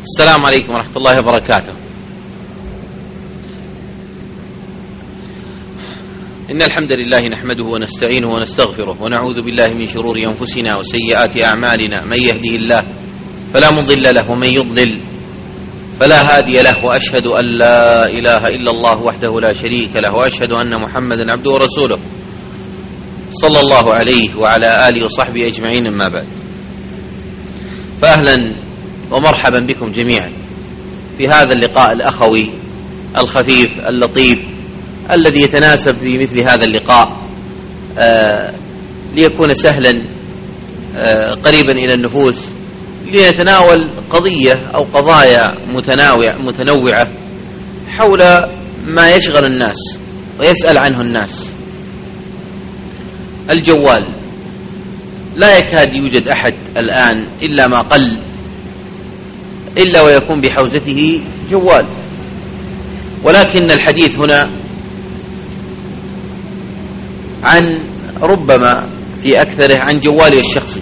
السلام عليكم ورحمة الله وبركاته. إن الحمد لله نحمده ونستعينه ونستغفره ونعوذ بالله من شرور أنفسنا وسيئات أعمالنا. من يهده الله فلا مضل له ومن يضلل فلا هادي له، وأشهد أن لا إله إلا الله وحده لا شريك له، وأشهد أن محمدا عبده ورسوله صلى الله عليه وعلى آله وصحبه أجمعين. أما بعد، فأهلا ومرحبا بكم جميعا في هذا اللقاء الأخوي الخفيف اللطيف الذي يتناسب في مثل هذا اللقاء ليكون سهلا قريبا إلى النفوس، لنتناول قضية أو قضايا متنوعة حول ما يشغل الناس ويسأل عنه الناس. الجوال لا يكاد يوجد أحد الآن إلا ما قل إلا ويكون بحوزته جوال، ولكن الحديث هنا عن ربما في أكثره عن جوالي الشخصي.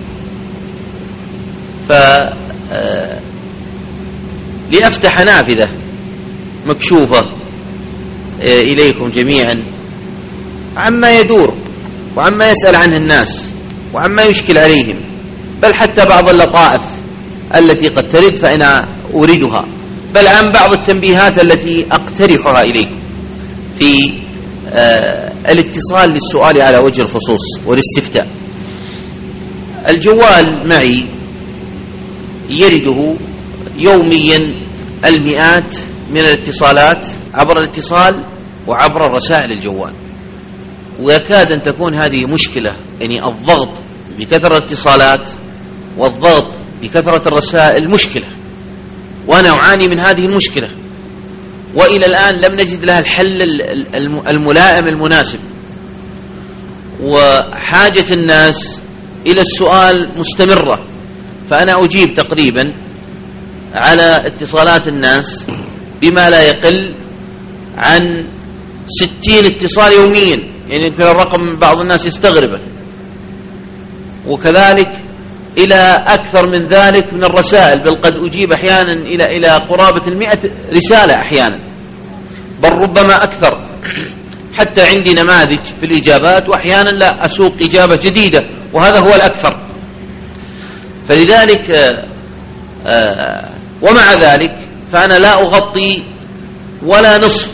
لأفتح نافذة مكشوفة إليكم جميعا عما يدور وعما يسأل عنه الناس وعما يشكل عليهم، بل حتى بعض اللطائف التي قد ترد فأنا أوردها، بل عن بعض التنبيهات التي أقترحها إليكم في الاتصال للسؤال على وجه الخصوص والاستفتاء. الجوال معي يرده يوميا المئات من الاتصالات عبر الاتصال وعبر الرسائل الجوال، ويكاد أن تكون هذه مشكلة، يعني الضغط بكثرة الاتصالات والضغط بكثرة الرسائل مشكلة، وأنا أعاني من هذه المشكلة، وإلى الآن لم نجد لها الحل الملائم المناسب، وحاجة الناس إلى السؤال مستمرة. فأنا أجيب تقريبا على اتصالات الناس بما لا يقل عن 60 اتصال يوميا، يعني يمكن الرقم بعض الناس يستغربه، وكذلك إلى أكثر من ذلك من الرسائل، بل قد أجيب أحيانا إلى قرابة 100 رسالة أحيانا، بل ربما أكثر. حتى عندي نماذج في الإجابات، وأحيانا لا أسوق إجابة جديدة، وهذا هو الأكثر. فلذلك ومع ذلك فأنا لا أغطي ولا نصف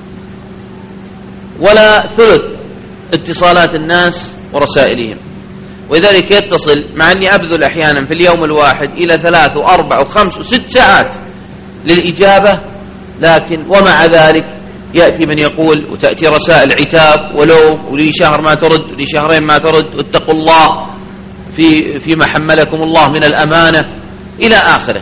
ولا ثلث اتصالات الناس ورسائلهم، ولذلك يتصل مع أني أبذل أحيانا في اليوم الواحد إلى 3 و4 و5 و6 ساعات للإجابة، لكن ومع ذلك يأتي من يقول، وتأتي رسائل عتاب ولوم، ولي شهر ما ترد، ولي شهرين ما ترد، واتقوا الله فيما حملكم الله من الأمانة إلى آخره.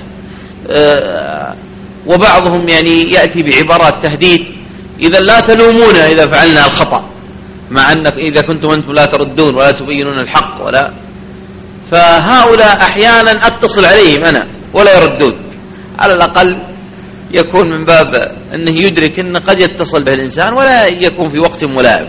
وبعضهم يعني يأتي بعبارات تهديد، إذا لا تلومونا إذا فعلنا الخطأ، مع أنك إذا كنتم أنتم لا تردون ولا تبينون الحق ولا. فهؤلاء أحيانا أتصل عليهم أنا ولا يردون، على الأقل يكون من باب أنه يدرك أنه قد يتصل به الإنسان ولا يكون في وقت ملائم.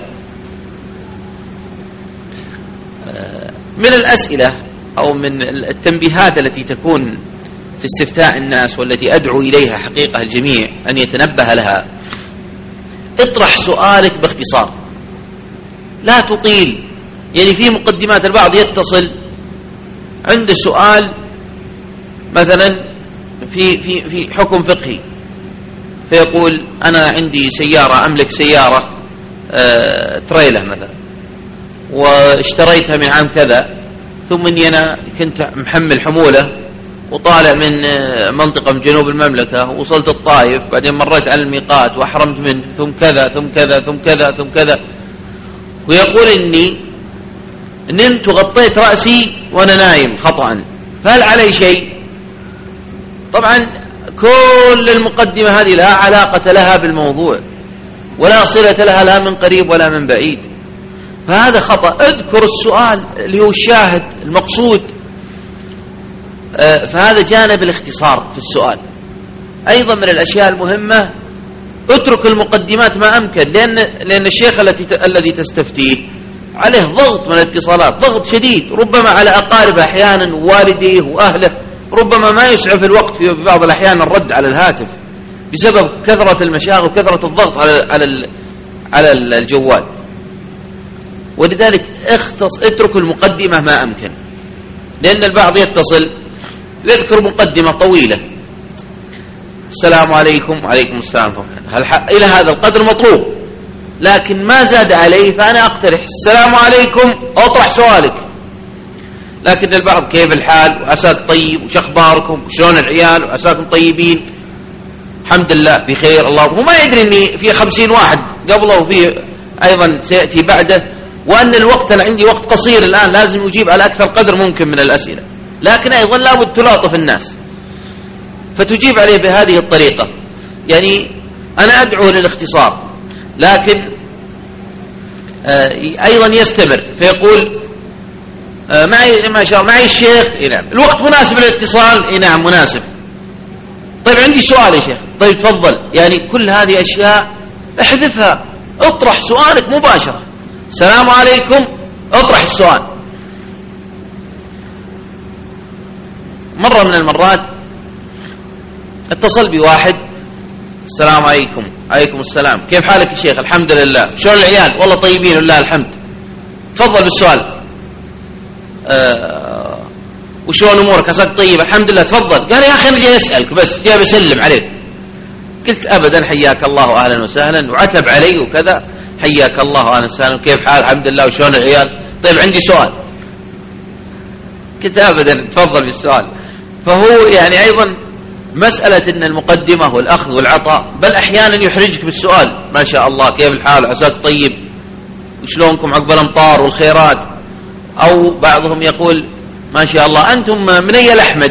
من الأسئلة أو من التنبيهات التي تكون في استفتاء الناس والتي أدعو إليها حقيقة الجميع أن يتنبه لها، اطرح سؤالك باختصار، لا تطيل. يعني في مقدمات البعض يتصل عنده سؤال مثلا في حكم فقهي، فيقول أنا عندي سيارة، أملك سيارة تريلة مثلا، واشتريتها من عام كذا، ثم أني أنا كنت محمل حمولة وطالع من منطقة من جنوب المملكة، ووصلت الطائف، بعدين مريت على الميقات وأحرمت منه، ثم كذا ثم كذا ثم كذا ثم كذا، ويقول إني نمت وغطيت رأسي وأنا نايم خطأ، فهل علي شيء؟ طبعا كل المقدمة هذه لا علاقة لها بالموضوع ولا صلة لها لا من قريب ولا من بعيد، فهذا خطأ. اذكر السؤال اللي هو الشاهد المقصود، فهذا جانب الاختصار في السؤال. أيضا من الأشياء المهمة اترك المقدمات ما أمكن، لأن الشيخ الذي تستفتيه عليه ضغط من الاتصالات، ضغط شديد، ربما على أقارب أحيانا ووالديه وأهله، ربما ما يسعف الوقت في بعض الأحيان الرد على الهاتف بسبب كثرة المشاغل وكثرة الضغط على الجوال. ولذلك اترك المقدمة ما أمكن، لأن البعض يتصل يذكر مقدمة طويلة، السلام عليكم وعليكم السلام، إلى هذا القدر مطلوب، لكن ما زاد عليه، فأنا أقترح السلام عليكم أطرح سؤالك. لكن البعض كيف الحال وعساك طيب وش أخباركم وشلون العيال وعساكم طيبين، الحمد لله بخير الله، هو ما يدري أني في 50 واحد قبله وفي أيضا سيأتي بعده، وأن الوقت أنا عندي وقت قصير الآن لازم أجيب على أكثر قدر ممكن من الأسئلة، لكن أيضا لابد تلاطف الناس فتجيب عليه بهذه الطريقة. يعني أنا أدعو للاختصار، لكن أيضا يستمر فيقول ما شاء الله معي الشيخ، نعم الوقت مناسب للاتصال، نعم مناسب، طيب عندي سؤال يا شيخ، طيب تفضل. يعني كل هذه أشياء احذفها، اطرح سؤالك مباشرة، السلام عليكم اطرح السؤال. مرة من المرات اتصل بواحد، السلام عليكم، عليكم السلام، كيف حالك يا شيخ، الحمد لله، شلون العيال، والله طيبين ولله الحمد، تفضل بالسؤال، وشلون امورك، عساك طيب، الحمد لله، تفضل. قال يا اخي انا جاي اسالك بس، جاي بسلم عليك. قلت ابدا، حياك الله اهلا وسهلا، وعتب علي وكذا، حياك الله اهلا وسهلا، كيف حال، الحمد لله، وشلون العيال، طيب عندي سؤال. قلت ابدا، تفضل بالسؤال. فهو يعني ايضا مسألة ان المقدمة والاخذ والعطاء، بل احيانا يحرجك بالسؤال، ما شاء الله كيف الحال، عساك طيب، وشلونكم عقب الامطار والخيرات، او بعضهم يقول ما شاء الله أنتم من أي الأحمد،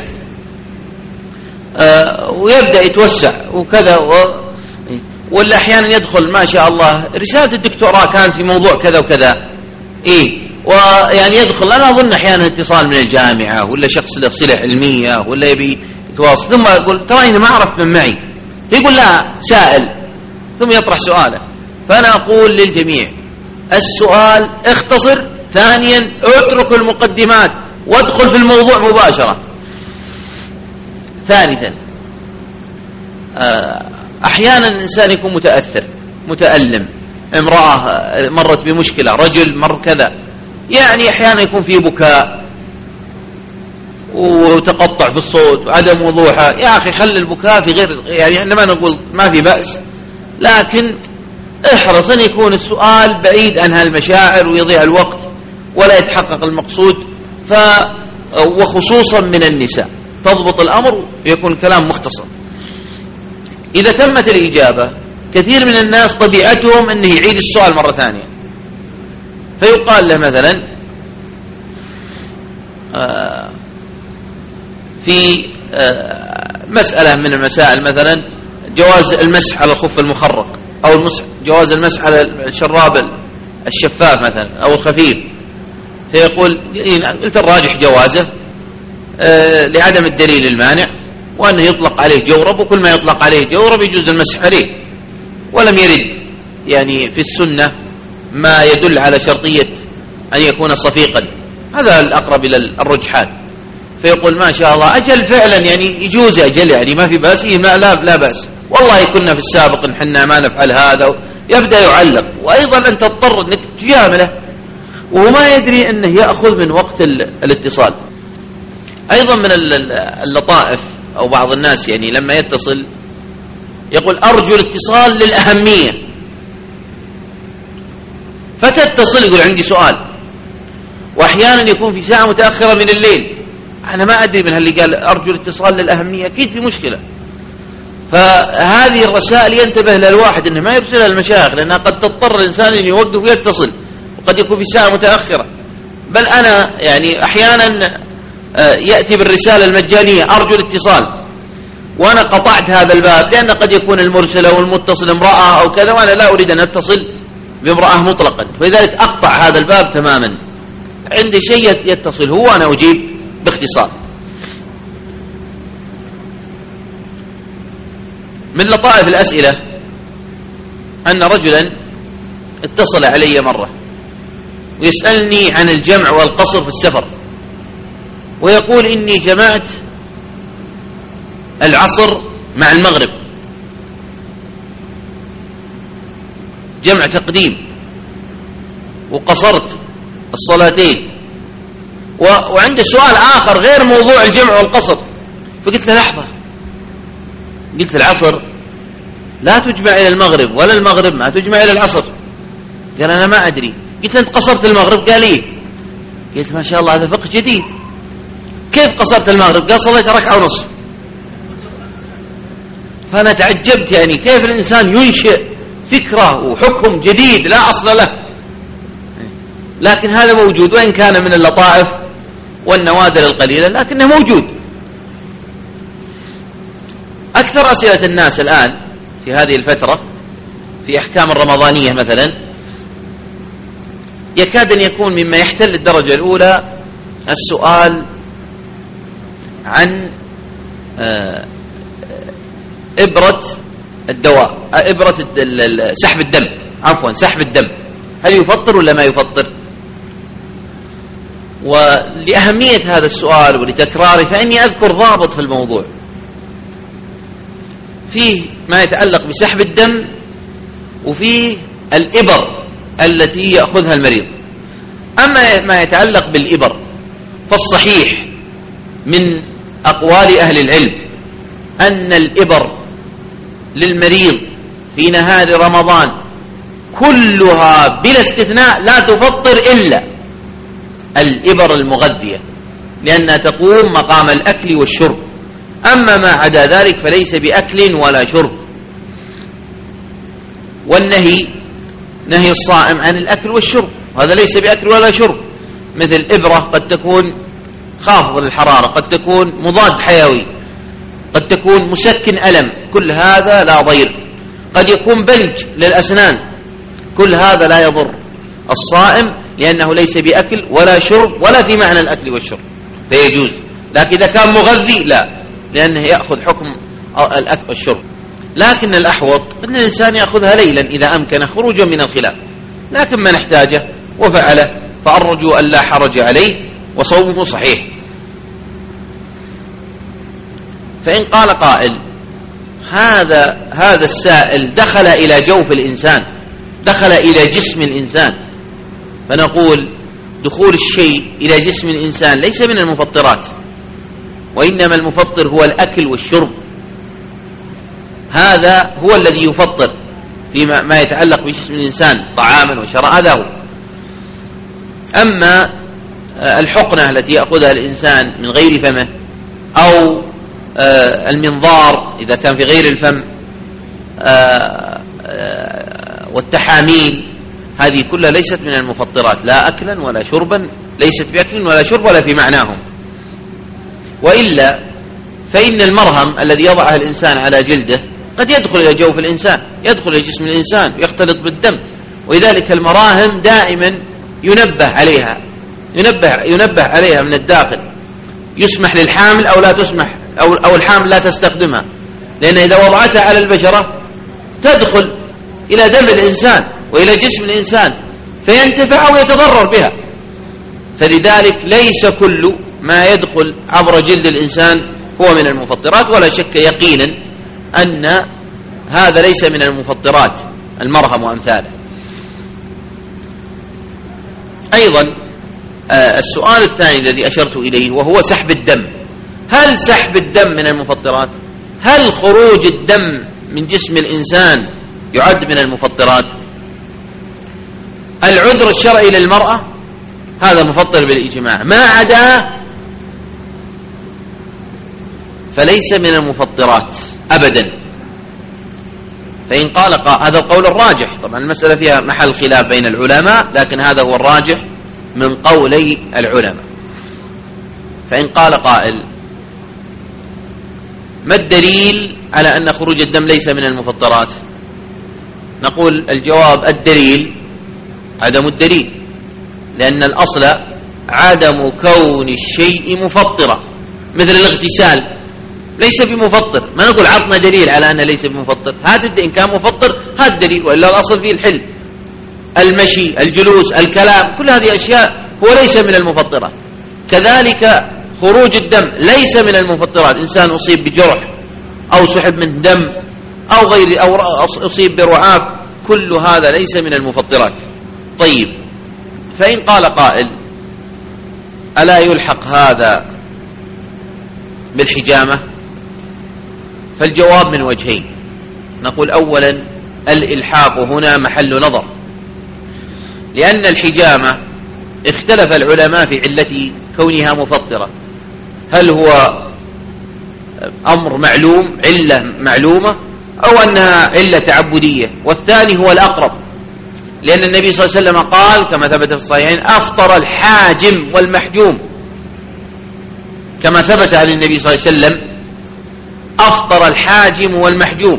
ويبدأ يتوسع وكذا ولا أحيانا يدخل ما شاء الله رسالة الدكتوراه كانت في موضوع كذا وكذا، ويعني يدخل، أنا أظن أحيانا اتصال من الجامعة ولا شخص له صلة علمية ولا يبي يتواصل، ثم يقول ترى أنا ما عرفت من معي، يقول لا سائل، ثم يطرح سؤاله. فأنا أقول للجميع السؤال اختصر، ثانيا اترك المقدمات وادخل في الموضوع مباشرة. ثالثا أحيانا الإنسان يكون متأثر متألم، امرأة مرت بمشكلة، رجل مر كذا، يعني أحيانا يكون فيه بكاء وتقطع في الصوت وعدم وضوحه، يا أخي خلي البكاء في غير، يعني عندما نقول ما في بأس، لكن احرص أن يكون السؤال بعيد عن هالمشاعر ويضيع الوقت ولا يتحقق المقصود، وخصوصا من النساء تضبط الأمر ويكون الكلام مختصر. إذا تمت الإجابة، كثير من الناس طبيعتهم أنه يعيد السؤال مرة ثانية، فيقال له مثلا في مسألة من المسائل، مثلا جواز المسح على الخف المخرق، أو جواز المسح على الشراب الشفاف مثلا أو الخفيف، فيقول قلت الراجح جوازه لعدم الدليل المانع، وأنه يطلق عليه جورب، وكل ما يطلق عليه جورب يجوز المسح عليه، ولم يرد يعني في السنة ما يدل على شرطية أن يكون صفيقا، هذا الأقرب إلى الرجحات. فيقول ما شاء الله أجل فعلا يعني يجوز أجل، يعني ما في بأس، لا بأس، والله كنا في السابق نحن ما نفعل هذا، يبدأ يعلق، وأيضا أنت تضطر أنك تجامله وهو ما يدري أنه يأخذ من وقت الاتصال. أيضا من اللطائف أو بعض الناس يعني لما يتصل يقول أرجو الاتصال للأهمية، فتتصل يقول عندي سؤال، وأحيانا يكون في ساعة متأخرة من الليل، أنا ما أدري من اللي قال أرجو الاتصال للأهمية، أكيد في مشكلة. فهذه الرسائل ينتبه للواحد أنه ما يرسلها المشايخ، لأنها قد تضطر الإنسان أن يوقف ويتصل، وقد يكون في ساعة متأخرة. بل أنا يعني أحيانا يأتي بالرسالة المجانية أرجو الاتصال، وأنا قطعت هذا الباب، لأن قد يكون المرسل أو المتصل امرأة أو كذا، وأنا لا أريد أن أتصل بامرأة مطلقا، فلذلك أقطع هذا الباب تماما. عندي شيء يتصل هو أنا أجيب باختصار. من لطائف الأسئلة أن رجلا اتصل علي مرة ويسألني عن الجمع والقصر في السفر، ويقول إني جمعت العصر مع المغرب، جمع تقديم، وقصرت الصلاتين، وعنده سؤال آخر غير موضوع الجمع والقصر، فقلت له لحظة، قلت العصر لا تجمع إلى المغرب ولا المغرب ما تجمع إلى العصر. قال أنا ما أدري. قلت أنت قصرت المغرب؟ قال إيه. قلت ما شاء الله هذا فقه جديد. كيف قصرت المغرب؟ قال صليت ركعة ونصف. فأنا تعجبت، يعني كيف الإنسان ينشئ فكرة وحكم جديد لا أصل له، لكن هذا موجود، وإن كان من اللطائف والنوادر القليلة لكنه موجود. أكثر أسئلة الناس الآن في هذه الفترة في أحكام الرمضانية مثلا يكاد أن يكون مما يحتل الدرجة الأولى السؤال عن إبرة الدواء، إبرة سحب الدم، عفوا سحب الدم، هل يفطر ولا ما يفطر؟ ولأهمية هذا السؤال ولتكراره فإني أذكر ضابط في الموضوع، فيه ما يتعلق بسحب الدم وفيه الإبر التي يأخذها المريض. أما ما يتعلق بالإبر فالصحيح من أقوال أهل العلم أن الإبر للمريض في نهار رمضان كلها بلا استثناء لا تفطر إلا الإبر المغذية، لأنها تقوم مقام الأكل والشرب، أما ما عدا ذلك فليس بأكل ولا شرب. والنهي نهي الصائم عن الأكل والشرب، هذا ليس بأكل ولا شرب، مثل إبرة قد تكون خافض للحرارة، قد تكون مضاد حيوي، قد تكون مسكن ألم، كل هذا لا ضير، قد يكون بلج للأسنان، كل هذا لا يضر الصائم لأنه ليس بأكل ولا شرب ولا في معنى الأكل والشرب فيجوز. لكن إذا كان مغذي لا، لأنه يأخذ حكم الأكل والشرب. لكن الأحوط أن الإنسان يأخذها ليلا إذا أمكن خروجا من الخلاف، لكن من احتاجه وفعله فأرجو أن لا حرج عليه وصومه صحيح. فإن قال قائل هذا السائل دخل إلى جوف الإنسان، دخل إلى جسم الإنسان، فنقول دخول الشيء إلى جسم الإنسان ليس من المفطرات، وإنما المفطر هو الأكل والشرب، هذا هو الذي يفطر فيما يتعلق بجسم الإنسان طعاما وشرابا، هذا هو. أما الحقنة التي يأخذها الإنسان من غير فمه أو المنظار إذا كان في غير الفم والتحاميل، هذه كلها ليست من المفطرات لا أكلا ولا شربا، ليست بأكل ولا شرب ولا في معناهم. وإلا فإن المرهم الذي يضعه الإنسان على جلده قد يدخل إلى جوف الإنسان، يدخل إلى جسم الإنسان ويختلط بالدم، ولذلك المراهم دائما ينبه عليها من الداخل، يسمح للحامل أو لا تسمح، أو الحامل لا تستخدمها، لأن إذا وضعتها على البشرة تدخل إلى دم الإنسان وإلى جسم الإنسان فينتفع أو يتضرر بها. فلذلك ليس كل ما يدخل عبر جلد الإنسان هو من المفطرات، ولا شك يقينا أن هذا ليس من المفطرات المرهم وأمثاله. أيضا السؤال الثاني الذي أشرت إليه وهو سحب الدم، هل سحب الدم من المفطرات؟ هل خروج الدم من جسم الإنسان يعد من المفطرات؟ العذر الشرعي للمرأة هذا مفطر بالإجماع، ما عدا فليس من المفطرات أبدا. فإن قال هذا القول الراجح، طبعا المسألة فيها محل خلاف بين العلماء، لكن هذا هو الراجح من قولي العلماء. فإن قال قائل ما الدليل على أن خروج الدم ليس من المفطرات؟ نقول الجواب الدليل عدم الدليل، لأن الأصل عدم كون الشيء مفطرا، مثل الاغتسال ليس بمفطر، ما نقول عطنا دليل على أنه ليس بمفطر، هذا إن كان مفطر هذا الدليل، وإلا الأصل فيه الحل. المشي، الجلوس، الكلام، كل هذه أشياء هو ليس من المفطرات. كذلك خروج الدم ليس من المفطرات، إنسان أصيب بجرح أو سحب من دم أو غير أو أصيب برعاف، كل هذا ليس من المفطرات. طيب، فإن قال قائل ألا يلحق هذا بالحجامة؟ فالجواب من وجهين. نقول أولا الإلحاق هنا محل نظر، لأن الحجامة اختلف العلماء في علة كونها مفطرة، هل هو أمر معلوم، علة معلومة، أو أنها علة تعبدية، والثاني هو الأقرب، لأن النبي صلى الله عليه وسلم قال كما ثبت في الصحيحين أفطر الحاجم والمحجوم، كما ثبت عن النبي صلى الله عليه وسلم أفطر الحاجم والمحجوم،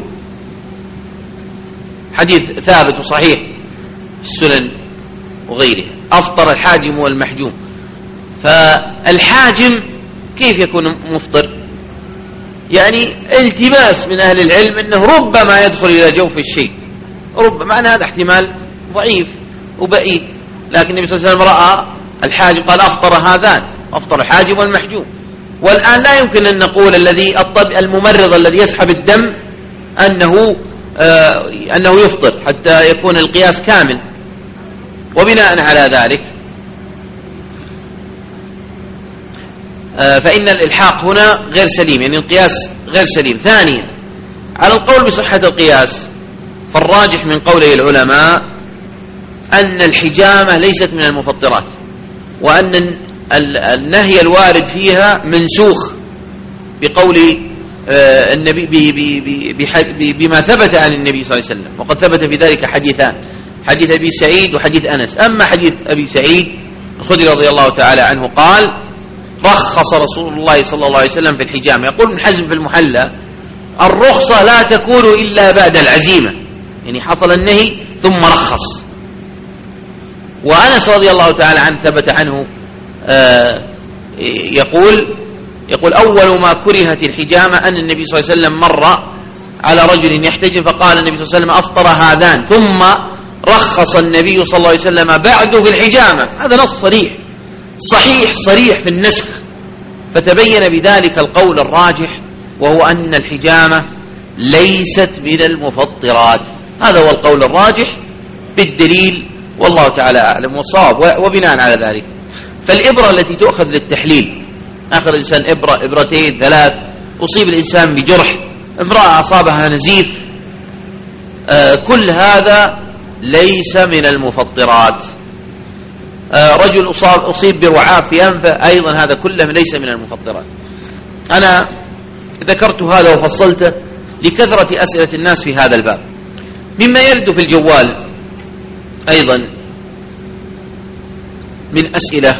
حديث ثابت وصحيح في السنن وغيره، أفطر الحاجم والمحجوم. فالحاجم كيف يكون مفطر؟ يعني التباس من أهل العلم أنه ربما يدخل إلى جوف الشيء، ربما، أن هذا احتمال ضعيف وبعيد، لكن النبي صلى الله عليه وسلم رأى الحاجم قال أفطر هذان، أفطر الحاجم والمحجوم. والآن لا يمكن أن نقول الممرض الذي يسحب الدم أنه يفطر حتى يكون القياس كامل. وبناء على ذلك فإن الإلحاق هنا غير سليم، يعني القياس غير سليم. ثانيا، على القول بصحة القياس فالراجح من قوله العلماء أن الحجامة ليست من المفطرات، وأن النهي الوارد فيها منسوخ بقول النبي بما ثبت عن النبي صلى الله عليه وسلم، وقد ثبت في ذلك حديثان، حديث أبي سعيد وحديث أنس. أما حديث أبي سعيد الخدري رضي الله تعالى عنه قال رخص رسول الله صلى الله عليه وسلم في الحجامة. يقول ابن حزم في المحلى الرخصة لا تكون إلا بعد العزيمة، يعني حصل النهي ثم رخص. وأنس رضي الله تعالى عنه ثبت عنه يقول أول ما كرهت الحجامة أن النبي صلى الله عليه وسلم مر على رجل يحتجم فقال النبي صلى الله عليه وسلم أفطر هذان، ثم رخص النبي صلى الله عليه وسلم بعده في الحجامة. هذا نص صريح في النسخ، فتبين بذلك القول الراجح، وهو أن الحجامة ليست من المفطرات. هذا هو القول الراجح بالدليل، والله تعالى أعلم والصواب. وبناء على ذلك فالإبرة التي تؤخذ للتحليل، آخر الإنسان إبرة، إبرتين، 3، أصيب الإنسان بجرح، امرأة أصابها نزيف، كل هذا ليس من المفطرات. رجل أصيب برعاف في أنفه، أيضا هذا كله ليس من المفطرات. أنا ذكرت هذا وفصلته لكثرة أسئلة الناس في هذا الباب. مما يرد في الجوال أيضا من أسئلة،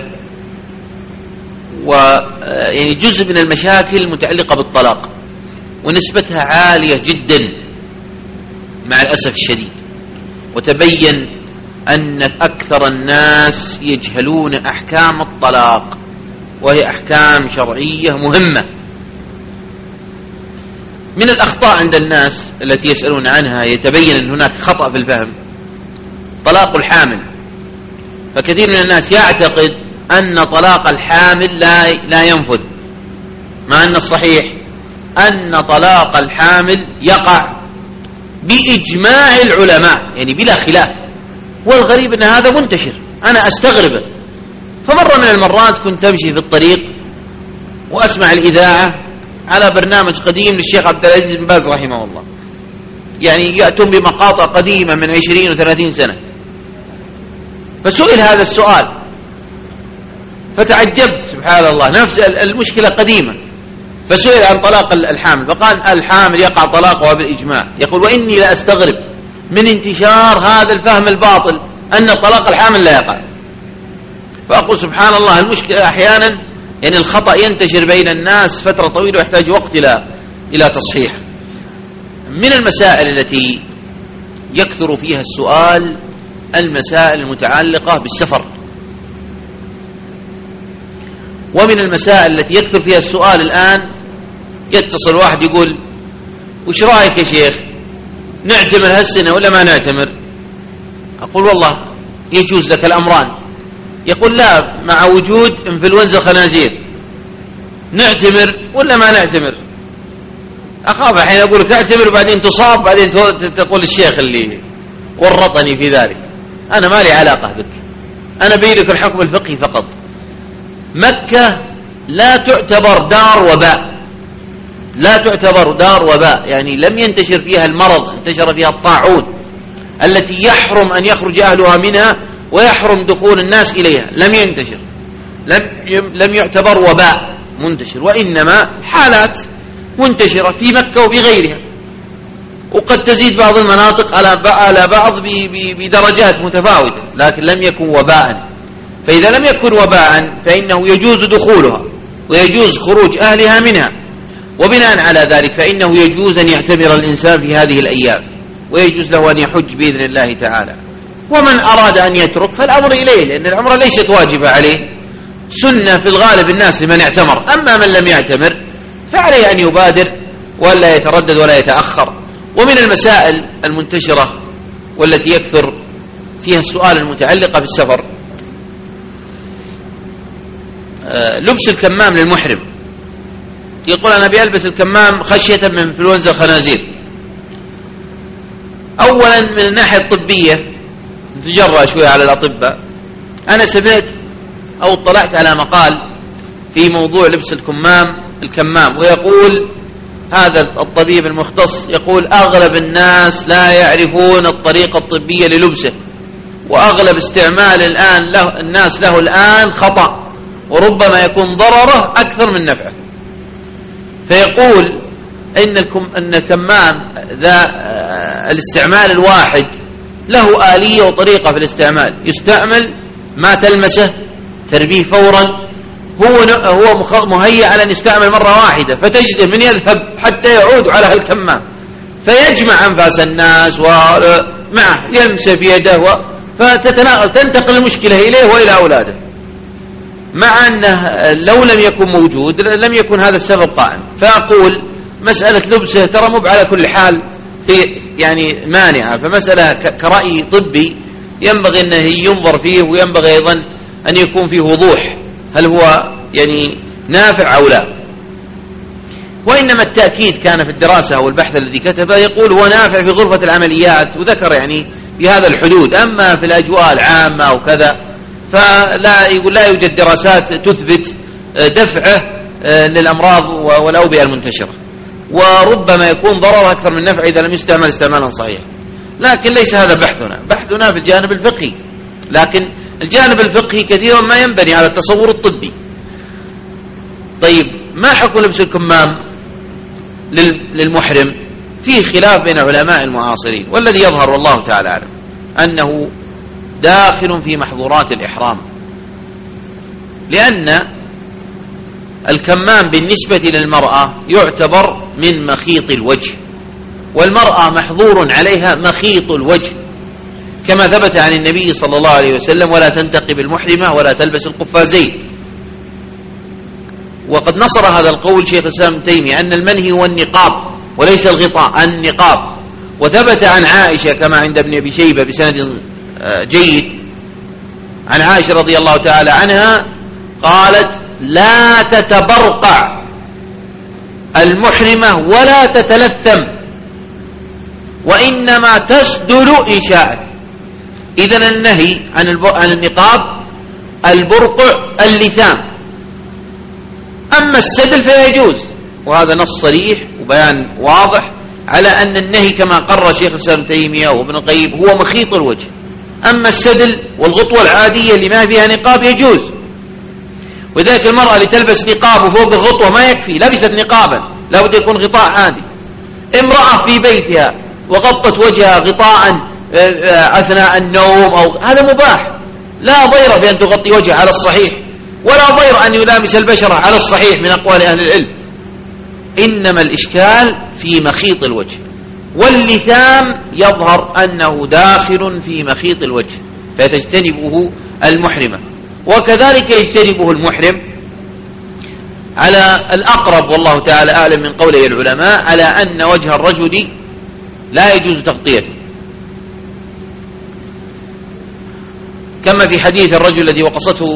ويعني جزء من المشاكل متعلقة بالطلاق، ونسبتها عالية جدا مع الأسف الشديد. وتبين أن أكثر الناس يجهلون أحكام الطلاق، وهي أحكام شرعية مهمة. من الأخطاء عند الناس التي يسألون عنها يتبين أن هناك خطأ في الفهم طلاق الحامل. فكثير من الناس يعتقد أن طلاق الحامل لا ينفذ، مع أن الصحيح أن طلاق الحامل يقع بإجماع العلماء، يعني بلا خلاف. والغريب أن هذا منتشر، أنا أستغربه. فمرة من المرات كنت أمشي في الطريق وأسمع الإذاعة على برنامج قديم للشيخ عبد العزيز بن باز رحمه الله، يعني يأتون بمقاطع قديمة من 20 و30 سنة. فسئل هذا السؤال فتعجبت، سبحان الله، نفس المشكلة قديمة. فسئل عن طلاق الحامل فقال الحامل يقع طلاقها بالإجماع. يقول وإني لا أستغرب من انتشار هذا الفهم الباطل أن طلاق الحامل لا يقع. فأقول سبحان الله، المشكلة أحيانا يعني الخطأ ينتشر بين الناس فترة طويلة ويحتاج وقت إلى تصحيح. من المسائل التي يكثر فيها السؤال المسائل المتعلقة بالسفر. ومن المسائل التي يكثر فيها السؤال الآن يتصل واحد يقول وش رأيك يا شيخ، نعتمر هالسنة ولا ما نعتمر؟ أقول والله يجوز لك الأمران. يقول لا، مع وجود انفلونزا الخنازير نعتمر ولا ما نعتمر؟ أخاف حين أقول لك اعتمر وبعدين تصاب، بعدين تقول الشيخ اللي ورطني في ذلك. أنا ما لي علاقة بك، أنا بيدك الحكم الفقهي فقط. مكة لا تعتبر دار وباء، لا تعتبر دار وباء، يعني لم ينتشر فيها المرض، انتشر فيها الطاعون التي يحرم أن يخرج أهلها منها ويحرم دخول الناس إليها، لم ينتشر، لم يعتبر وباء منتشر، وإنما حالات منتشرة في مكة وبغيرها، وقد تزيد بعض المناطق على بعض بدرجات متفاوتة، لكن لم يكن وباء. فإذا لم يكن وباء فإنه يجوز دخولها ويجوز خروج أهلها منها، وبناء على ذلك فإنه يجوز أن يعتمر الإنسان في هذه الأيام، ويجوز له أن يحج بإذن الله تعالى. ومن أراد أن يترك فالأمر إليه، لأن العمرة ليست واجبة عليه، سنة في الغالب الناس لمن اعتمر. أما من لم يعتمر فعليه أن يبادر ولا يتردد ولا يتأخر. ومن المسائل المنتشرة والتي يكثر فيها السؤال المتعلقة بالسفر لبس الكمام للمحرم. يقول أنا بألبس الكمام خشية من انفلونزا الخنازير. أولا من الناحية الطبية نتجرأ شوية على الأطباء. أنا سمعت أو اطلعت على مقال في موضوع لبس الكمام، ويقول هذا الطبيب المختص يقول أغلب الناس لا يعرفون الطريقة الطبية للبسه، وأغلب استعمال الناس له الآن خطأ، وربما يكون ضرره أكثر من نفعه. فيقول إن الكمام ذا الاستعمال الواحد له آلية وطريقة في الاستعمال، يستعمل ما تلمسه تربيه فورا، هو مهيأ على أن يستعمل مرة واحدة، فتجده من يذهب حتى يعود على الكمام فيجمع أنفاس الناس ومعه يمسه بيده، فتنتقل المشكلة إليه وإلى أولاده، مع أنه لو لم يكن موجود لم يكن هذا السبب قائم. فأقول مسألة لبسه ترى مو على كل حال في يعني مانعة، فمسألة كرأي طبي ينبغي أنه ينظر فيه، وينبغي أيضا أن يكون فيه وضوح هل هو يعني نافع أو لا. وإنما التأكيد كان في الدراسة والبحث الذي كتبه يقول هو نافع في غرفة العمليات، وذكر يعني بهذا الحدود. أما في الأجواء العامة وكذا فلا يقول لا يوجد دراسات تثبت دفعه للأمراض والأوبئة المنتشرة، وربما يكون ضرر أكثر من نفع إذا لم يستعمل استعمالا صحيحا. لكن ليس هذا بحثنا في الجانب الفقهي، لكن الجانب الفقهي كثيرا ما ينبني على التصور الطبي. طيب ما حكم لبس الكمام للمحرم؟ فيه خلاف بين علماء المعاصرين، والذي يظهر والله تعالى أعلم أنه داخل في محظورات الإحرام، لأن الكمام بالنسبة للمرأة يعتبر من مخيط الوجه، والمرأة محظور عليها مخيط الوجه، كما ثبت عن النبي صلى الله عليه وسلم ولا تنتقب المحرمة ولا تلبس القفازين. وقد نصر هذا القول شيخ الإسلام ابن تيمية أن المنهي هو النقاب وليس الغطاء، النقاب. وثبت عن عائشة كما عند ابن أبي شيبة بسند جيد عن عائشة رضي الله تعالى عنها قالت لا تتبرقع المحرمة ولا تتلثم، وإنما تسدل إن شاءت. إذن النهي عن النقاب البرقع اللثام، أما السدل فيجوز. وهذا نص صريح وبيان واضح على أن النهي كما قرر شيخ الإسلام ابن تيمية وابن القيم هو مخيط الوجه. أما السدل والغطوة العادية اللي ما فيها نقاب يجوز. وذلك المرأة اللي تلبس نقاب وفوق الغطوة ما يكفي، لبست نقابا لا بد يكون غطاء عادي. امرأة في بيتها وغطت وجهها غطاء أثناء النوم أو هذا مباح، لا ضير بأن تغطي وجهها على الصحيح، ولا ضير أن يلامس البشرة على الصحيح من أقوال أهل العلم. إنما الإشكال في مخيط الوجه، واللثام يظهر أنه داخل في مخيط الوجه فتجتنبه المحرمة، وكذلك يجتنبه المحرم على الأقرب والله تعالى أعلم من قوله العلماء على أن وجه الرجل لا يجوز تغطيته، كما في حديث الرجل الذي وقصته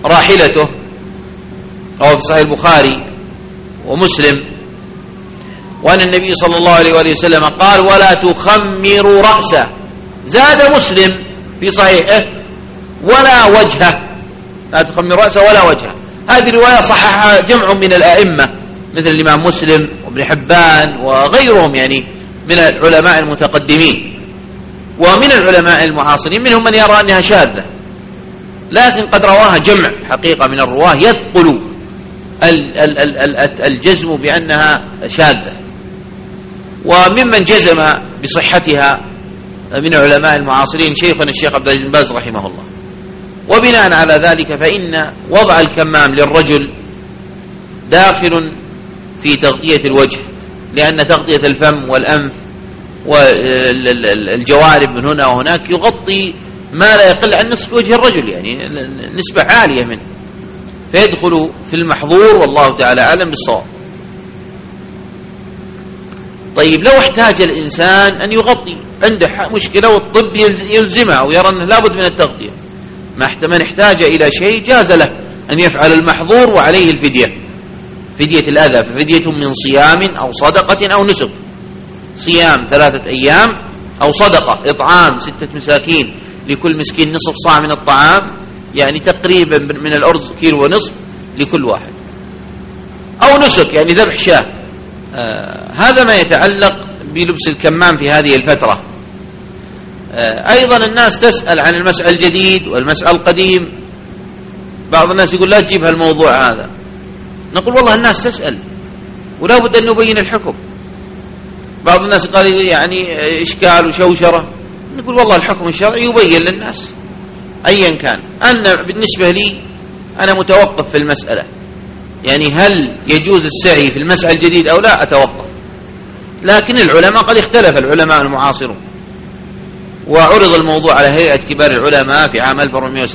راحلته أو في صحيح البخاري ومسلم وأن النبي صلى الله عليه وآله وسلم قال ولا تخمروا رأسه. زاد مسلم في صحيحه ولا وجهه، لا تخمروا رأسه ولا وجهه. هذه الرواية صححها جمع من الأئمة مثل الإمام مسلم وابن حبان وغيرهم يعني من العلماء المتقدمين، ومن العلماء المعاصرين منهم من يرى أنها شاذة، لكن قد رواها جمع حقيقة من الرواه يثقل الجزم بأنها شاذة. وممن جزم بصحتها من علماء المعاصرين شيخنا الشيخ عبد العزيز بن باز رحمه الله. وبناء على ذلك فإن وضع الكمام للرجل داخل في تغطية الوجه، لأن تغطية الفم والأنف والجوارب من هنا وهناك يغطي ما لا يقل عن نصف وجه الرجل، يعني نسبة عالية منه، فيدخل في المحظور والله تعالى أعلم بالصواب. طيب لو احتاج الإنسان أن يغطي، عنده مشكلة والطب يلزمه ويرى أنه لابد من التغطية، من احتاج إلى شيء جاز له أن يفعل المحظور وعليه الفدية، فدية الأذى، ففدية من صيام أو صدقة أو نسك. صيام 3 أيام أو صدقة إطعام 6 مساكين لكل مسكين نصف صاع من الطعام، يعني تقريبا من الأرز 1.5 كيلو لكل واحد، أو نسك يعني ذبح شاة. هذا ما يتعلق بلبس الكمام في هذه الفترة. أيضا الناس تسأل عن المسأل الجديد والمسأل القديم. بعض الناس يقول لا تجيب هالموضوع هذا، نقول والله الناس تسأل ولا بد أن نبين الحكم. بعض الناس قال يعني إشكال وشوشرة، نقول والله الحكم الشرعي يبين للناس أيا كان. أنا بالنسبة لي أنا متوقف في المسألة، يعني هل يجوز السعي في المسعى الجديد أو لا أتوقف، لكن العلماء قد اختلف العلماء المعاصرون، وعرض الموضوع على هيئة كبار العلماء في عام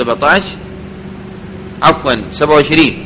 27،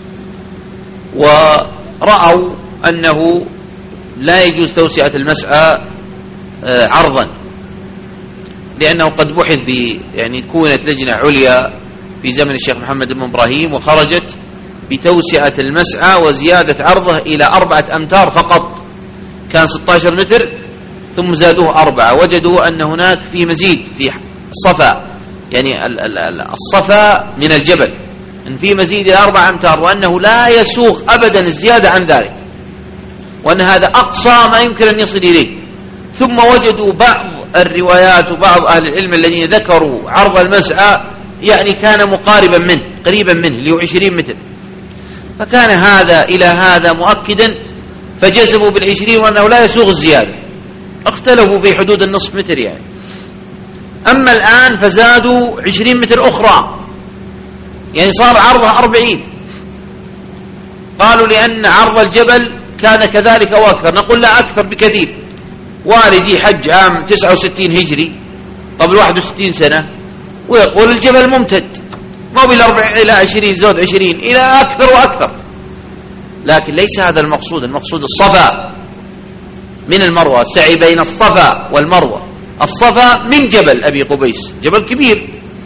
ورأوا أنه لا يجوز توسعة المسعى عرضا، لأنه قد بحث في يعني كونت لجنة عليا في زمن الشيخ محمد بن إبراهيم وخرجت بتوسعة المسعى وزيادة عرضه إلى 4 أمتار فقط، كان 16 متر ثم زادوه 4. وجدوا أن هناك في مزيد في الصفا، يعني الصفا من الجبل، أن في مزيد إلى 4 أمتار، وأنه لا يسوغ أبدا الزيادة عن ذلك، وأن هذا أقصى ما يمكن أن يصل إليه. ثم وجدوا بعض الروايات وبعض أهل العلم الذين ذكروا عرض المسعى يعني كان مقاربا منه قريبا منه اللي هو 20 متر، فكان هذا إلى هذا مؤكدا، فجزموا بال20 وأنه لا يسوغ الزيادة. اختلفوا في حدود النصف متر يعني. أما الآن فزادوا 20 متر أخرى، يعني صار عرضها 40. قالوا لأن عرض الجبل كان كذلك وأكثر. نقول لا، أكثر بكثير. والدي حج عام 69 هجري قبل 61 سنة، ويقول الجبل ممتد، ما بال40 إلى 20 زود 20 إلى أكثر وأكثر، لكن ليس هذا المقصود. المقصود الصفا من المروة، السعي بين الصفا والمروة. الصفا من جبل أبي قبيس، جبل كبير،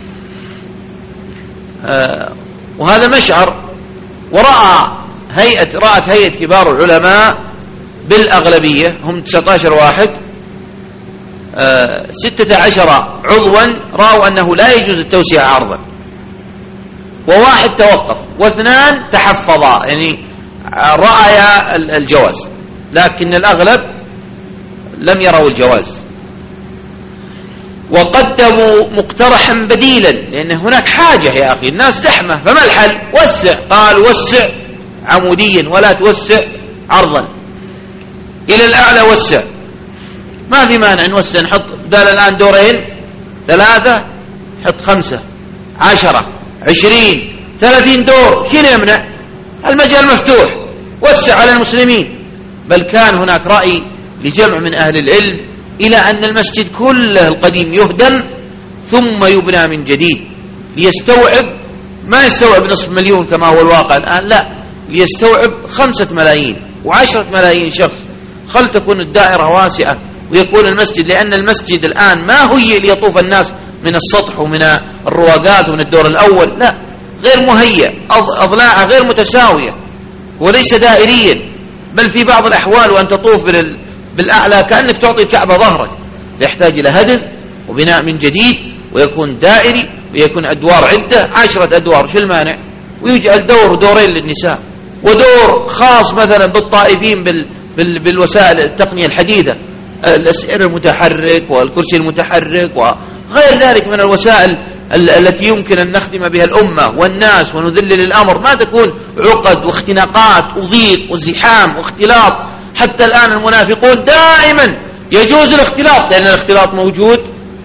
وهذا مشعر. رأت هيئة كبار العلماء بالأغلبية، هم 19 واحد، 16 عضوا رأوا أنه لا يجوز التوسعة عرضا، وواحد توقف، واثنان تحفظا يعني رأيا الجواز، لكن الأغلب لم يروا الجواز. وقدموا مقترحا بديلا، لأن هناك حاجة يا أخي، الناس زحمة، فما الحل؟ وسع. قال وسع عموديا ولا توسع عرضا، إلى الأعلى وسع، ما في مانع نوسع، نحط بدال الآن 2 3 حط 5 10 20 30 دور، شنو يمنع؟ المجال مفتوح، وسع على المسلمين. بل كان هناك رأي لجمع من أهل العلم إلى أن المسجد كله القديم يهدم ثم يبنى من جديد، ليستوعب ما يستوعب 500,000 كما هو الواقع الآن، لا، ليستوعب 5 ملايين و10 ملايين شخص. خل تكون الدائرة واسعة ويكون المسجد، لأن المسجد الآن ما هي ليطوف الناس من السطح ومن الرواقات ومن الدور الأول، لا، غير مهيأ، أضلاعه غير متساوية، وليس دائريا، بل في بعض الأحوال وأن تطوف بالأعلى كأنك تعطي الكعبة ظهرك. يحتاج إلى هدم وبناء من جديد، ويكون دائري، ويكون أدوار عدة، 10 أدوار، شو المانع؟ ويجعل دورين للنساء، ودور خاص مثلا بالطائفين بالوسائل التقنية الحديثة، السير المتحرك والكرسي المتحرك وغير ذلك من الوسائل التي يمكن أن نخدم بها الأمة والناس ونذلل الأمر، ما تكون عقد واختناقات وضيق وزحام واختلاط. حتى الآن المنافقون دائما يجوز الاختلاط، لأن الاختلاط موجود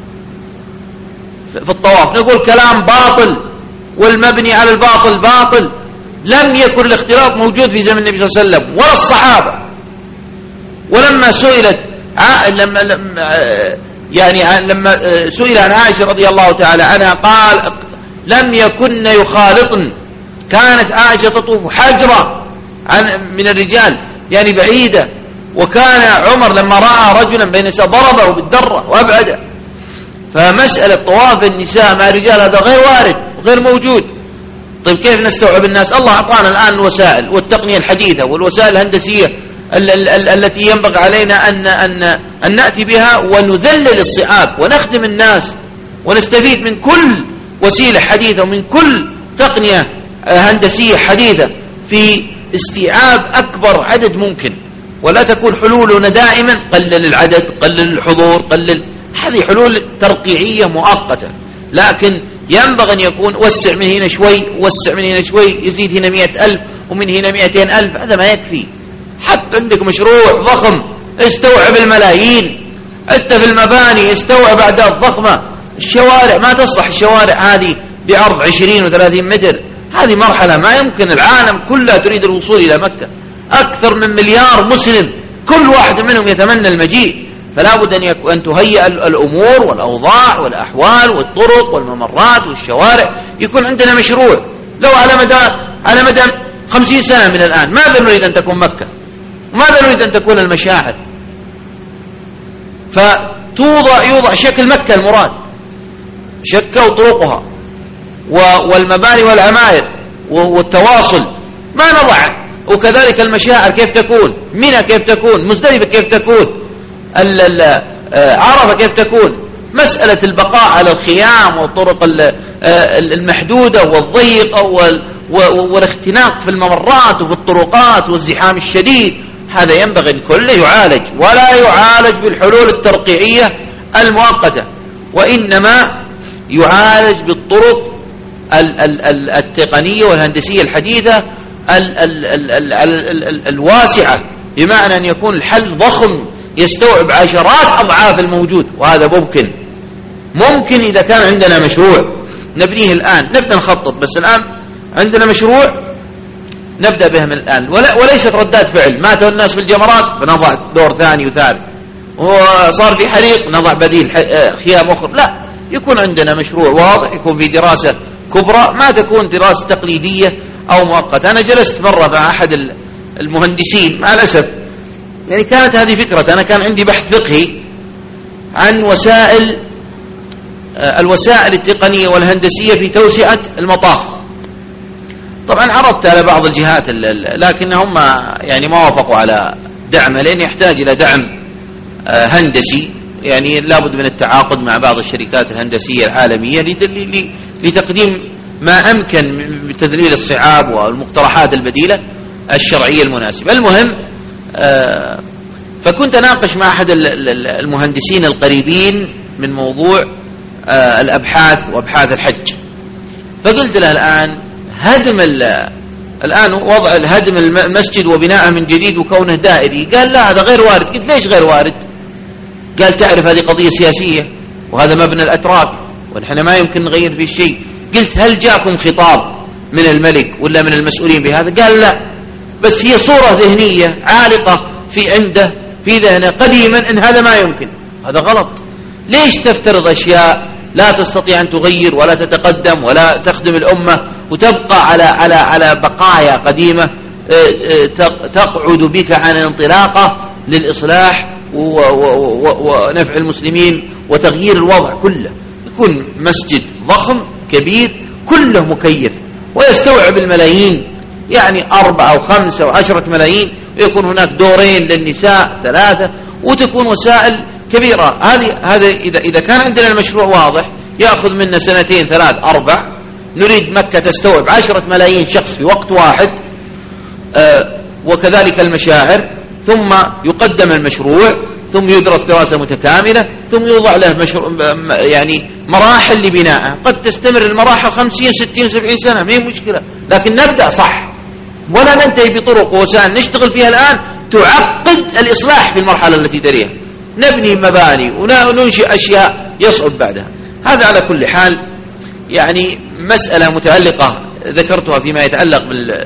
في الطواف. نقول كلام باطل والمبني على الباطل باطل. لم يكن الاختلاط موجود في زمن النبي صلى الله عليه وسلم ولا الصحابة. ولما سئلت لما سئل عن عائشة رضي الله تعالى عنها قال لم يكن يخالطن، كانت عائشة تطوف حجرة من الرجال يعني بعيدة، وكان عمر لما رأى رجلا بين النساء ضربه بالدرة وأبعده. فمسألة طواف النساء مع الرجال هذا غير وارد وغير موجود. طيب كيف نستوعب الناس؟ الله أعطانا الآن الوسائل والتقنية الحديثة والوسائل الهندسية التي ينبغي علينا أن نأتي بها ونذلل الصعاب ونخدم الناس ونستفيد من كل وسيلة حديثة ومن كل تقنية هندسية حديثة في استيعاب أكبر عدد ممكن. ولا تكون حلولنا دائما قلل العدد، قلل الحضور، هذه حلول ترقيعية مؤقتة. لكن ينبغي أن يكون وسع من هنا شوي، وسع من هنا شوي، يزيد هنا 100,000 ومن هنا 200,000، هذا ما يكفي. حتى عندك مشروع ضخم استوعب الملايين، أنت في المباني استوعب أعداد ضخمة. الشوارع ما تصلح الشوارع هذه بعرض 20 و30 متر، هذه مرحلة ما يمكن. العالم كله تريد الوصول إلى مكة، أكثر من 1 مليار مسلم، كل واحد منهم يتمنى المجيء. فلا بد أن تهيئ الأمور والأوضاع والأحوال والطرق والممرات والشوارع، يكون عندنا مشروع. لو على مدى 50 سنة من الآن ماذا نريد أن تكون مكة؟ وماذا نريد أن تكون المشاعر؟ يوضع شكل مكة المراد، شكة وطرقها والمباني والعماير والتواصل ما نضع. وكذلك المشاعر كيف تكون، منى كيف تكون، مزدلفة كيف تكون، عرفة كيف تكون. مسألة البقاء على الخيام والطرق المحدودة والضيقة والاختناق في الممرات وفي الطرقات والزحام الشديد، هذا ينبغي الكل يعالج، ولا يعالج بالحلول الترقيعية المؤقتة، وإنما يعالج بالطرق التقنية والهندسية الحديثة الواسعة، بمعنى أن يكون الحل ضخم يستوعب عشرات أضعاف الموجود. وهذا ممكن إذا كان عندنا مشروع نبنيه الآن، نبدأ نخطط، بس الآن عندنا مشروع نبدأ به من الآن، وليست ردات فعل. ماتوا الناس في الجمرات بنضع دور ثاني وثالث، وصار في حريق نضع بديل خيام أخرى. لا، يكون عندنا مشروع واضح، يكون في دراسة كبرى، ما تكون دراسة تقليدية أو مؤقتة. أنا جلست مرة مع أحد المهندسين مع الأسف، يعني كانت هذه فكرة، أنا كان عندي بحث فقهي عن الوسائل التقنية والهندسية في توسعة المطاف. طبعا عرضت على بعض الجهات لكنهم يعني ما وافقوا على دعمه، لأن يحتاج إلى دعم هندسي، يعني لابد من التعاقد مع بعض الشركات الهندسية العالمية لتقديم ما أمكن بتذليل الصعاب والمقترحات البديلة الشرعية المناسبة. المهم فكنت أناقش مع أحد المهندسين القريبين من موضوع الأبحاث وأبحاث الحج، فقلت له الآن وضع الهدم المسجد وبناءه من جديد وكونه دائري. قال لا، هذا غير وارد. قلت ليش غير وارد؟ قال تعرف هذه قضية سياسية، وهذا مبنى الأتراك، ونحن ما يمكن نغير فيه شيء. قلت هل جاءكم خطاب من الملك ولا من المسؤولين بهذا؟ قال لا، بس هي صورة ذهنية عالقة في ذهنه قديما ان هذا ما يمكن. هذا غلط. ليش تفترض اشياء لا تستطيع ان تغير ولا تتقدم ولا تخدم الامه، وتبقى على بقايا قديمه تقعد بك عن انطلاقه للاصلاح ونفع المسلمين وتغيير الوضع كله. يكون مسجد ضخم كبير كله مكيف ويستوعب الملايين، يعني 4 أو 5 أو 10 ملايين، ويكون هناك دورين للنساء 3، وتكون وسائل كبيرة. هذا إذا كان عندنا المشروع واضح يأخذ منا 2 3 4. نريد مكة تستوعب 10 ملايين شخص في وقت واحد، وكذلك المشاعر، ثم يقدم المشروع، ثم يدرس دراسة متكاملة، ثم يوضع له يعني مراحل لبنائه. قد تستمر المراحل 50 60 70 سنة، ما هي مشكلة، لكن نبدأ صح ولا ننتهي بطرق ووسائل نشتغل فيها الآن تعقد الإصلاح في المرحلة التي تليها. نبني مباني وننشئ أشياء يصعب بعدها. هذا على كل حال يعني مسألة متعلقة ذكرتها فيما يتعلق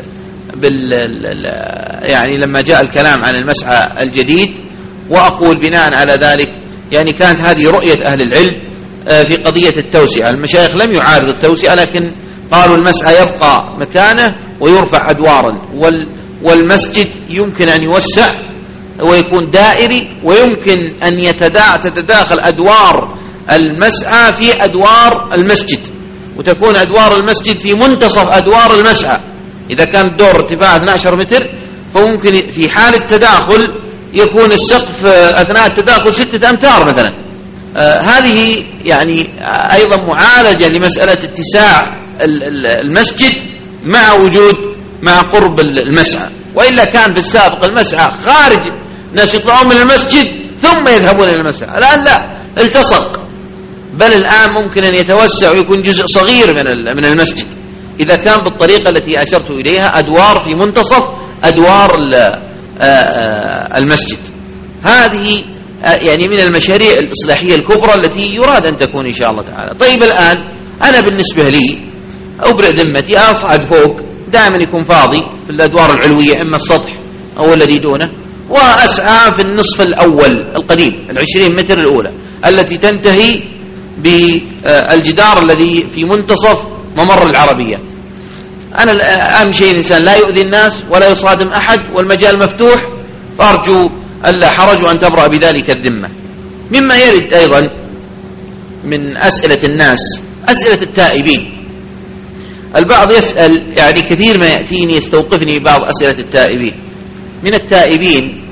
يعني لما جاء الكلام عن المسعى الجديد. وأقول بناء على ذلك يعني كانت هذه رؤية أهل العلم في قضية التوسعة. المشايخ لم يعارض التوسعة، لكن قالوا المسعى يبقى مكانه ويرفع أدوارا، والمسجد يمكن أن يوسع ويكون دائري، ويمكن أن تتداخل أدوار المسعى في أدوار المسجد، وتكون أدوار المسجد في منتصف أدوار المسعى. إذا كان الدور ارتفاع 12 متر فممكن في حال التداخل يكون السقف أثناء التداخل 6 أمتار مثلا. هذه يعني أيضا معالجة لمسألة اتساع المسجد مع قرب المسعى. وإلا كان في السابق المسعى خارج، الناس يطلعون من المسجد ثم يذهبون إلى المسعى. الآن لا، التصق، بل الآن ممكن أن يتوسع ويكون جزء صغير من المسجد إذا كان بالطريقة التي أشرت إليها، أدوار في منتصف أدوار المسجد. هذه يعني من المشاريع الإصلاحية الكبرى التي يراد أن تكون إن شاء الله تعالى. طيب الآن أنا بالنسبة لي أبرئ ذمتي، أصعد فوق، دائما يكون فاضي في الأدوار العلوية إما السطح أو الذي دونه، وأسعى في النصف الأول القديم 20 متر الأولى التي تنتهي بالجدار الذي في منتصف ممر العربية. أنا أهم شيء الإنسان لا يؤذي الناس ولا يصادم أحد والمجال مفتوح، فأرجو ألا حرج وأن تبرأ بذلك الذمة. مما يرد أيضا من أسئلة الناس أسئلة التائبين. البعض يسأل، يعني كثير ما يأتيني يستوقفني بعض أسئلة التائبين. من التائبين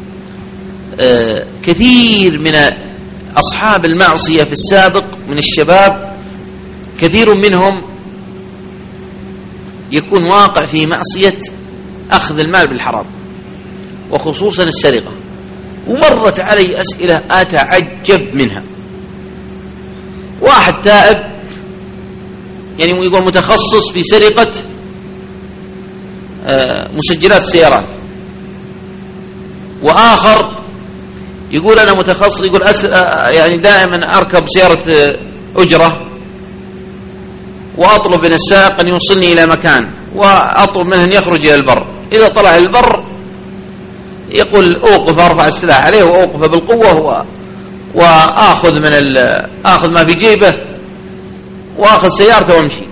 كثير من أصحاب المعصية في السابق من الشباب، كثير منهم يكون واقع في معصية أخذ المال بالحرام وخصوصا السرقة. ومرت علي أسئلة أتعجب منها. واحد تائب يعني يقول متخصص في سرقة مسجلات السيارات، وآخر يقول أنا متخصص، يقول يعني دائما أركب سيارة أجرة وأطلب من السائق أن يوصلني إلى مكان، وأطلب منه أن يخرج إلى البر. إذا طلع البر يقول أوقف، أرفع السلاح عليه وأوقف بالقوة وآخذ آخذ ما في جيبه وآخذ سيارته وامشي.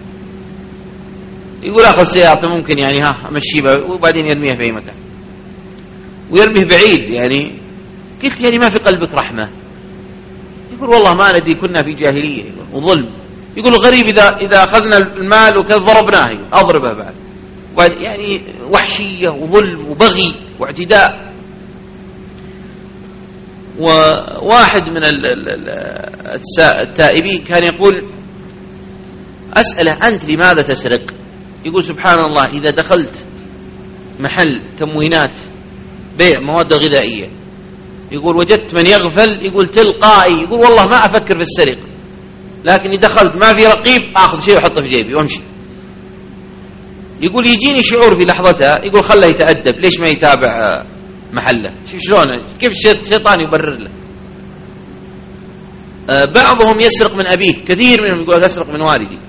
يقول آخذ سيارته ممكن يعني أمشي بها وبعدين يرميها في أي مكان ويرميه بعيد. يعني قلت يعني ما في قلبك رحمة؟ يقول والله ما ندري، كنا في جاهلية وظلم. يقول غريب إذا أخذنا المال وكذا ضربناه، أضربه بعد، يعني وحشية وظلم وبغي واعتداء. وواحد من التائبين كان يقول أسأله أنت لماذا تسرق؟ يقول سبحان الله، إذا دخلت محل تموينات بيع مواد غذائية، يقول وجدت من يغفل، يقول تلقائي، يقول والله ما أفكر في السرقة، لكن دخلت ما في رقيب أخذ شيء وحطه في جيبي وامشي. يقول يجيني شعور في لحظتها، يقول خله يتأدب، ليش ما يتابع محله؟ شلون كيف الشيطان يبرر له. بعضهم يسرق من أبيه، كثير منهم يقول أسرق من والدي،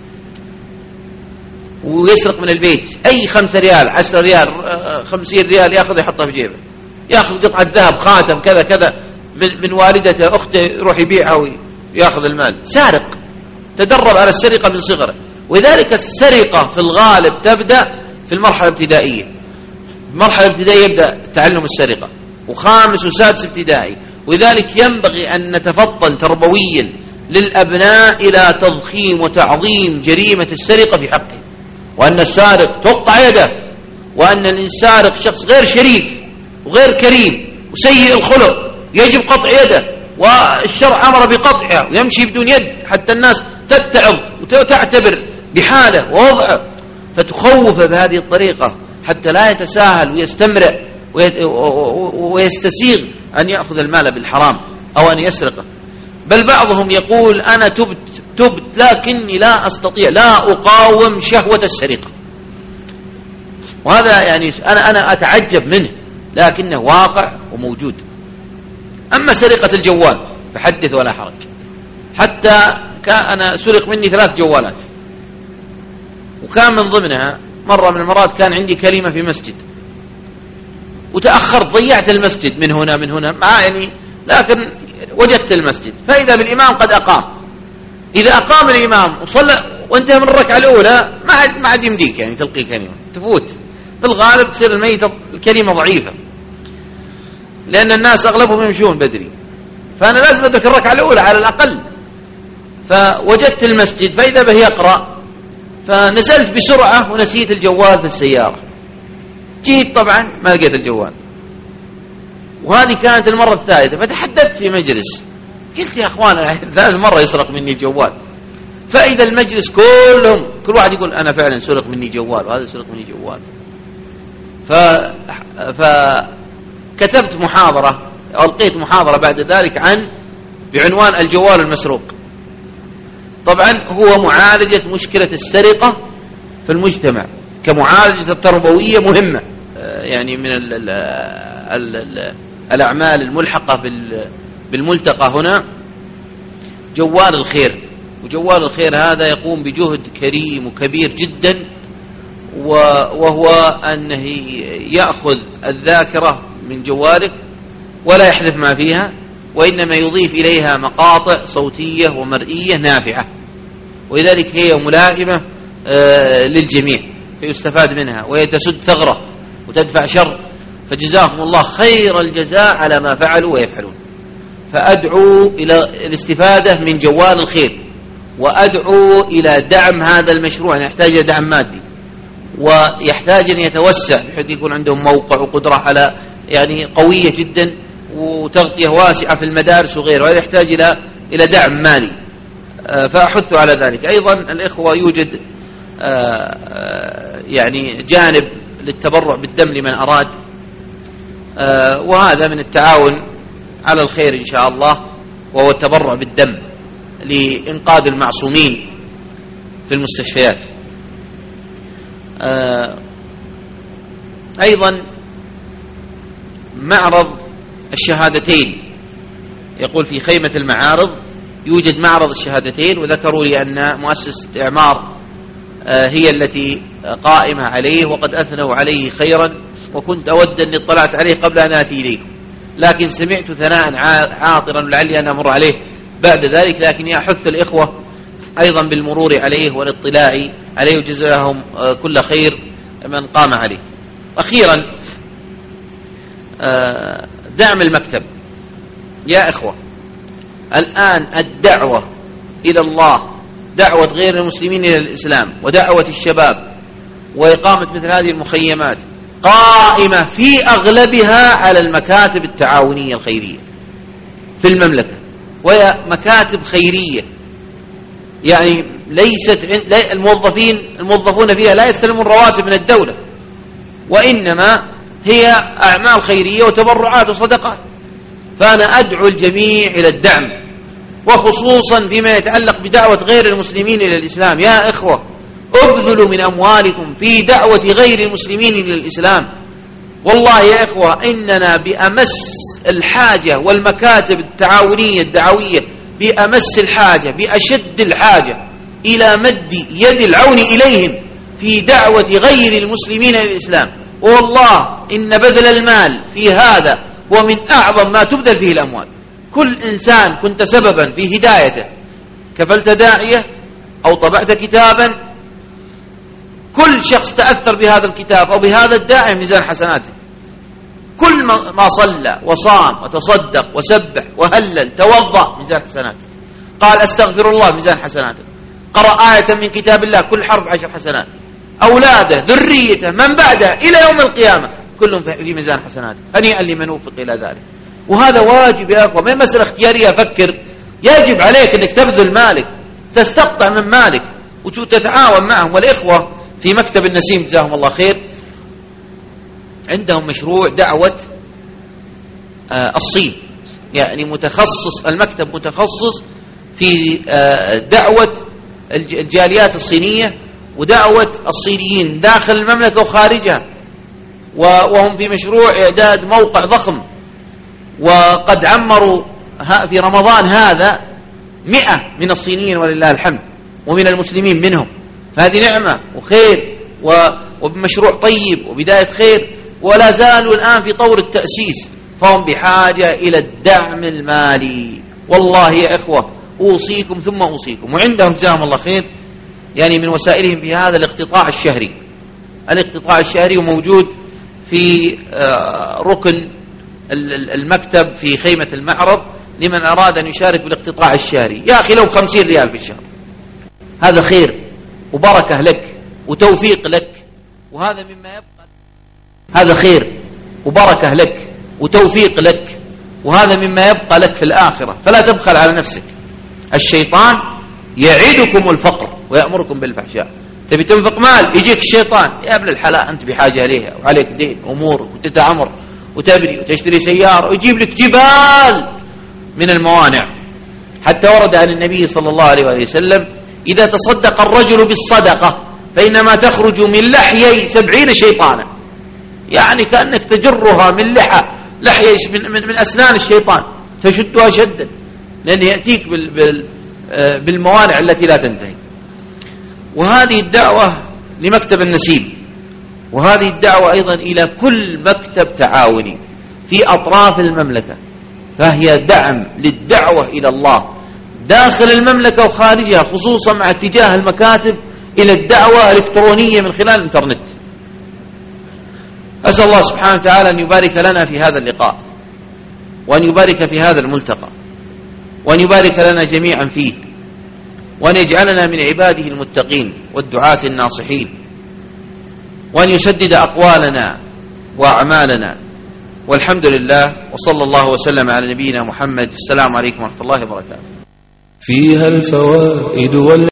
ويسرق من البيت أي 5 ريال 10 ريال 50 ريال يأخذ يحطه في جيبه، يأخذ قطعة ذهب خاتم كذا كذا من والدته أخته يروح يبيعها ويأخذ المال. سارق تدرب على السرقة من صغره. وذلك السرقة في الغالب تبدأ في المرحلة الابتدائية. المرحلة الابتدائية يبدأ تعلم السرقة، وخامس وسادس ابتدائي. ولذلك ينبغي أن نتفطن تربويا للأبناء إلى تضخيم وتعظيم جريمة السرقة في حقه، وأن السارق تقطع يده وأن السارق شخص غير شريف وغير كريم وسيء الخلق يجب قطع يده، والشرع أمر بقطعها ويمشي بدون يد حتى الناس تتعظ وتعتبر بحاله ووضعه، فتخوف بهذه الطريقة حتى لا يتساهل ويستمرئ ويستسيغ أن يأخذ المال بالحرام أو أن يسرقه. بل بعضهم يقول أنا تبت لكني لا أستطيع، لا أقاوم شهوة السرقة. وهذا يعني أنا أتعجب منه، لكنه واقع وموجود. أما سرقة الجوال فحدث ولا حرج، حتى أنا سرق مني 3 جوالات، وكان من ضمنها مرة من المرات كان عندي كلمة في مسجد وتأخرت، ضيعت المسجد من هنا يعني، لكن وجدت المسجد فإذا بالإمام قد أقام. إذا أقام الإمام وصلى وانتهى من الركعة الأولى ما عاد يمديك يعني تلقي كلمة، تفوت. في الغالب تصير الميتة الكلمة ضعيفة، لأن الناس أغلبهم يمشون بدري، فأنا لازم أدرك الركعة الأولى على الأقل. فوجدت المسجد فإذا به يقرأ، فنزلت بسرعة ونسيت الجوال في السيارة. جيت طبعا ما لقيت الجوال، وهذه كانت المرة الثالثة. فتحدثت في مجلس، قلت يا أخوان 3 مرة يسرق مني الجوال. فإذا المجلس كل واحد يقول أنا فعلا سرق مني جوال وهذا سرق مني جوال. فكتبت محاضرة أو ألقيت محاضرة بعد ذلك بعنوان الجوال المسروق. طبعا هو معالجة مشكلة السرقة في المجتمع كمعالجة التربوية مهمة، يعني من الأعمال الملحقة بالملتقى هنا جوال الخير. وجوال الخير هذا يقوم بجهد كريم وكبير جدا، وهو أنه يأخذ الذاكرة من جوالك ولا يحذف ما فيها، وإنما يضيف إليها مقاطع صوتية ومرئية نافعة، ولذلك هي ملائمة للجميع فيستفاد منها، وهي تسد ثغرة وتدفع شر. فجزاهم الله خير الجزاء على ما فعلوا ويفعلون. فأدعو إلى الاستفادة من جوال الخير، وأدعو إلى دعم هذا المشروع. يحتاج إلى دعم مادي، ويحتاج أن يتوسع بحيث يكون عندهم موقع وقدرة على يعني قوية جدا وتغطية واسعة في المدارس وغيره، وهذا يحتاج إلى دعم مالي. فأحث على ذلك. أيضا الإخوة يوجد يعني جانب للتبرع بالدم لمن أراد، وهذا من التعاون على الخير إن شاء الله، وهو التبرع بالدم لإنقاذ المعصومين في المستشفيات. أيضا معرض الشهادتين، يقول في خيمة المعارض يوجد معرض الشهادتين، وذكروا لي أن مؤسسة إعمار هي التي قائمة عليه، وقد أثنوا عليه خيرا، وكنت أود أن اطلعت عليه قبل أن آتي إليكم، لكن سمعت ثناء عاطرا لعلي أن أمر عليه بعد ذلك. لكن أحث الإخوة أيضا بالمرور عليه والاطلاع عليه، وجزاهم كل خير من قام عليه. أخيرا دعم المكتب. يا إخوة، الآن الدعوة إلى الله، دعوة غير المسلمين إلى الإسلام، ودعوة الشباب، وإقامة مثل هذه المخيمات قائمة في أغلبها على المكاتب التعاونية الخيرية في المملكة، وهي مكاتب خيرية، يعني ليست الموظفون فيها لا يستلمون رواتب من الدولة، وإنما هي أعمال خيرية وتبرعات وصدقات. فأنا أدعو الجميع إلى الدعم، وخصوصا فيما يتعلق بدعوة غير المسلمين إلى الإسلام. يا إخوة، ابذلوا من أموالكم في دعوة غير المسلمين إلى الإسلام. والله يا إخوة إننا بأمس الحاجة، والمكاتب التعاونية الدعوية بأمس الحاجة، بأشد الحاجة إلى مد يد العون إليهم في دعوة غير المسلمين إلى الإسلام. والله إن بذل المال في هذا هو من أعظم ما تبذل فيه الأموال. كل إنسان كنت سببا في هدايته، كفلت داعية أو طبعت كتابا، كل شخص تأثر بهذا الكتاب أو بهذا الداعي ميزان حسناته. كل ما صلى وصام وتصدق وسبح وهلل توضأ ميزان حسناته، قال أستغفر الله ميزان حسناته، قرأ آية من كتاب الله كل حرف 10 حسنات. أولاده، ذريته، من بعده إلى يوم القيامة، كلهم في ميزان حسناته. هنيئا لمن وفق إلى ذلك. وهذا واجب يا أخوة، ما مسألة اختيارية. فكر، يجب عليك أنك تبذل مالك، تستقطع من مالك وتتعاون معهم. والإخوة في مكتب النسيم جزاهم الله خير عندهم مشروع دعوة الصين، يعني متخصص، المكتب متخصص في دعوة الجاليات الصينية ودعوة الصينيين داخل المملكة وخارجها، وهم في مشروع إعداد موقع ضخم، وقد عمروا في رمضان هذا 100 من الصينيين ولله الحمد، ومن المسلمين منهم. فهذه نعمة وخير وبمشروع طيب وبداية خير، ولا زالوا الآن في طور التأسيس، فهم بحاجة إلى الدعم المالي. والله يا إخوة أوصيكم ثم أوصيكم. وعندهم جزاهم الله خير يعني من وسائلهم في هذا الاقتطاع الشهري. الاقتطاع الشهري وموجود في ركن المكتب في خيمة المعرض لمن أراد أن يشارك بالاقتطاع الشهري. يا أخي لو 50 ريال في الشهر، هذا خير وبركة لك وتوفيق لك، وهذا مما يبقى. هذا خير وبركة لك وتوفيق لك، وهذا مما يبقى لك في الآخرة. فلا تبخل على نفسك. الشيطان يعدكم الفقر ويأمركم بالفحشاء. تبي تنفق مال، يجيك الشيطان: يا ابن الحلال أنت بحاجة إليها وعليك دين أمورك وتتعمر وتبني وتشتري سيارة، ويجيب لك جبال من الموانع. حتى ورد عن النبي صلى الله عليه وسلم: إذا تصدق الرجل بالصدقة فإنما تخرج من لحيي 70 شيطانا. يعني كأنك تجرها من لحية من أسنان الشيطان، تشدها شدا، لأنه يأتيك بالموانع التي لا تنتهي. وهذه الدعوة لمكتب النسيم، وهذه الدعوة أيضا إلى كل مكتب تعاوني في أطراف المملكة، فهي دعم للدعوة إلى الله داخل المملكة وخارجها، خصوصا مع اتجاه المكاتب إلى الدعوة الإلكترونية من خلال الإنترنت. أسأل الله سبحانه وتعالى أن يبارك لنا في هذا اللقاء، وأن يبارك في هذا الملتقى، وأن يبارك لنا جميعا فيه، وأن يجعلنا من عباده المتقين والدعاة الناصحين، وأن يسدد أقوالنا وأعمالنا. والحمد لله، وصلى الله وسلم على نبينا محمد. السلام عليكم ورحمة الله وبركاته. فيها الفوائد